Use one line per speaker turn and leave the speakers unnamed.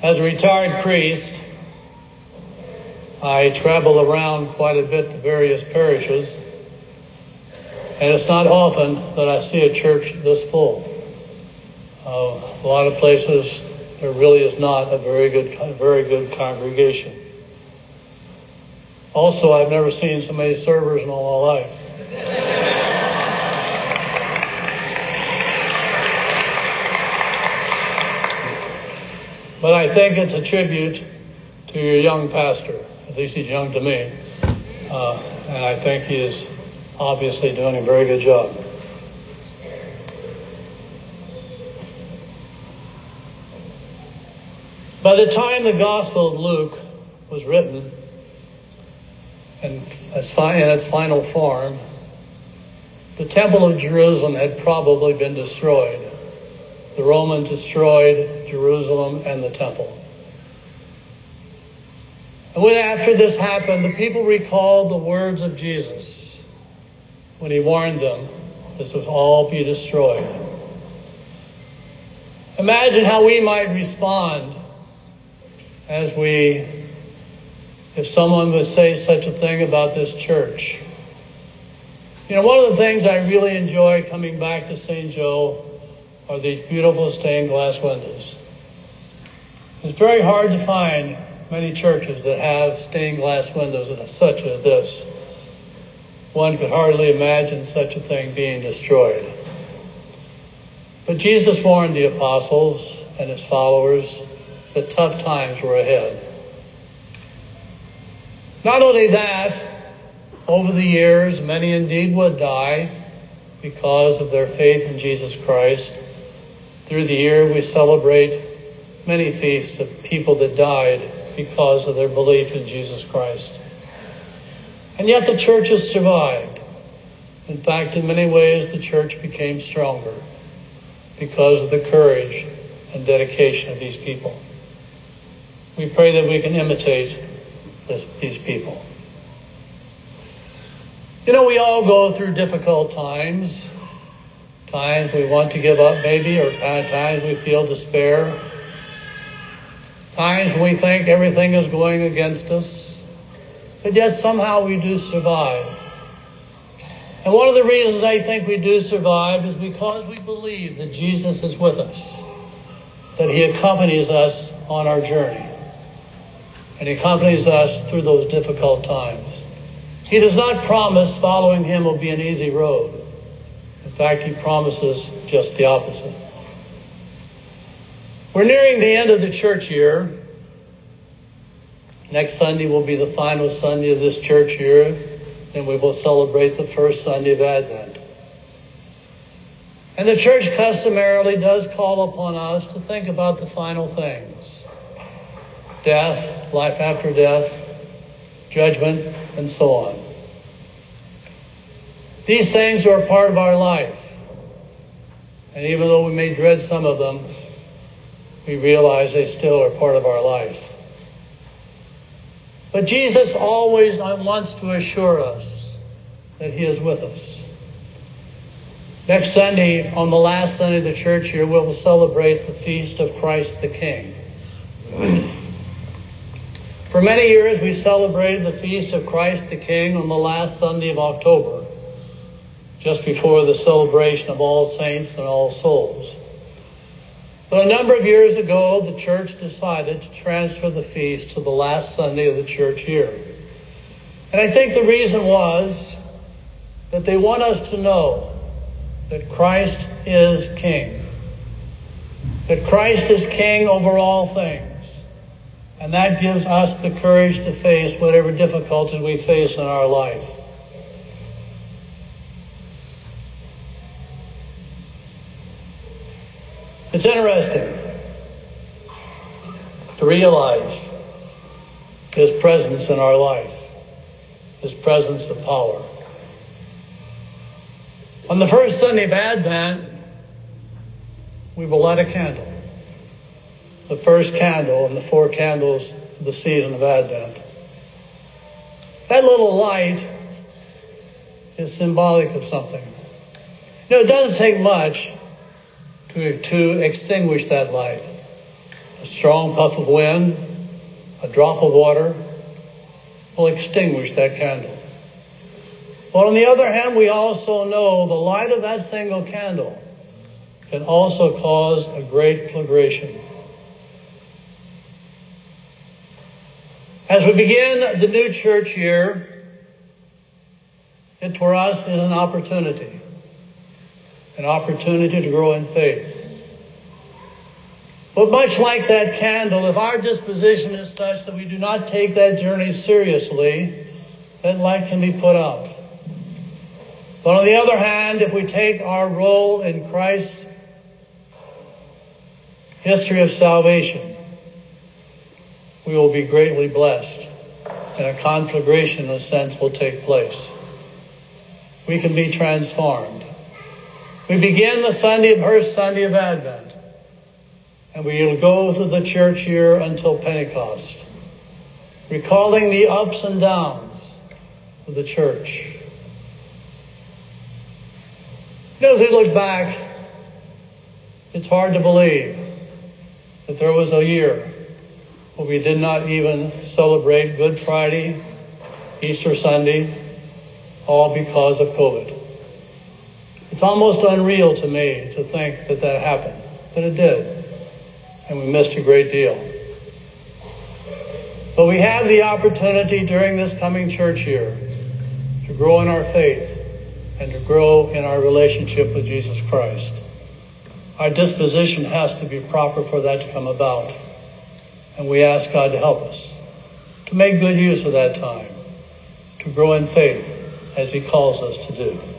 As a retired priest, I travel around quite a bit to various parishes, and it's not often that I see a church this full. A lot of places there really is not a very good congregation. Also, I've never seen so many servers in all my life. But I think it's a tribute to your young pastor. At least he's young to me. And I think he is obviously doing a very good job. By the time the Gospel of Luke was written, in its final form, the Temple of Jerusalem had probably been destroyed. The Romans destroyed Jerusalem and the Temple. And when after this happened, the people recalled the words of Jesus when he warned them this would all be destroyed. Imagine how we might respond if someone would say such a thing about this church. You know, one of the things I really enjoy coming back to St. Joe are these beautiful stained glass windows. It's very hard to find many churches that have stained glass windows such as this. One could hardly imagine such a thing being destroyed. But Jesus warned the apostles and his followers that tough times were ahead. Not only that, over the years, many indeed would die because of their faith in Jesus Christ. Through the year, we celebrate many feasts of people that died because of their belief in Jesus Christ. And yet the church has survived. In fact, in many ways, the church became stronger because of the courage and dedication of these people. We pray that we can imitate these people. You know, we all go through difficult times. Times we want to give up maybe, or times we feel despair. Times when we think everything is going against us. But yet somehow we do survive. And one of the reasons I think we do survive is because we believe that Jesus is with us. That he accompanies us on our journey. And he accompanies us through those difficult times. He does not promise following him will be an easy road. In fact, he promises just the opposite. We're nearing the end of the church year. Next Sunday will be the final Sunday of this church year. Then we will celebrate the first Sunday of Advent. And the church customarily does call upon us to think about the final things. Death, life after death, judgment, and so on. These things are a part of our life. And even though we may dread some of them, we realize they still are part of our life. But Jesus always wants to assure us that he is with us. Next Sunday, on the last Sunday of the church year, we'll celebrate the feast of Christ the King. For many years, we celebrated the feast of Christ the King on the last Sunday of October, just before the celebration of All Saints and All Souls. But a number of years ago, the church decided to transfer the feast to the last Sunday of the church year. And I think the reason was that they want us to know that Christ is King. That Christ is King over all things. And that gives us the courage to face whatever difficulties we face in our life. It's interesting to realize his presence in our life, his presence of power. On the first Sunday of Advent, we will light a candle. The first candle in the 4 candles of the season of Advent. That little light is symbolic of something. You know, it doesn't take much to extinguish that light. A strong puff of wind, a drop of water will extinguish that candle. But on the other hand, we also know the light of that single candle can also cause a great conflagration. As we begin the new church year, it for us is an opportunity to grow in faith. But much like that candle, if our disposition is such that we do not take that journey seriously, that light can be put out. But on the other hand, if we take our role in Christ's history of salvation, we will be greatly blessed, and a conflagration, in a sense, will take place. We can be transformed. We begin the first Sunday of Advent, and we will go through the church year until Pentecost, recalling the ups and downs of the church. As we look back, it's hard to believe that there was a year where we did not even celebrate Good Friday, Easter Sunday, all because of COVID. It's almost unreal to me to think that that happened, but it did, and we missed a great deal. But we have the opportunity during this coming church year to grow in our faith and to grow in our relationship with Jesus Christ. Our disposition has to be proper for that to come about. And we ask God to help us to make good use of that time, to grow in faith as He calls us to do.